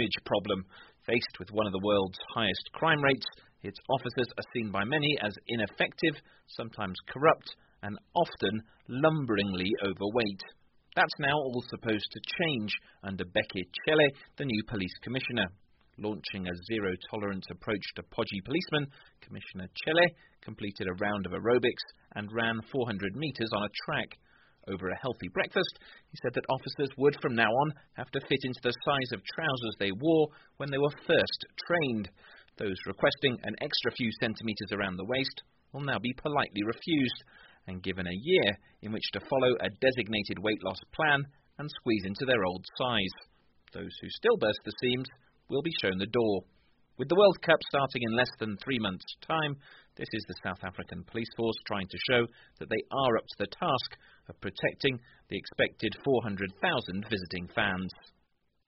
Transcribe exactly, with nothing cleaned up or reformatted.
image problem. Faced with one of the world's highest crime rates, its officers are seen by many as ineffective, sometimes corrupt, and often lumberingly overweight. That's now all supposed to change under Becky Cele, the new police commissioner. Launching a zero-tolerance approach to podgy policemen, Commissioner Cele completed a round of aerobics and ran four hundred metres on a track. Over a healthy breakfast, he said that officers would from now on have to fit into the size of trousers they wore when they were first trained. Those requesting an extra few centimetres around the waist will now be politely refused and given a year in which to follow a designated weight loss plan and squeeze into their old size. Those who still burst the seams will be shown the door. With the World Cup starting in less than three months' time, this is the South African police force trying to show that they are up to the task of protecting the expected four hundred thousand visiting fans.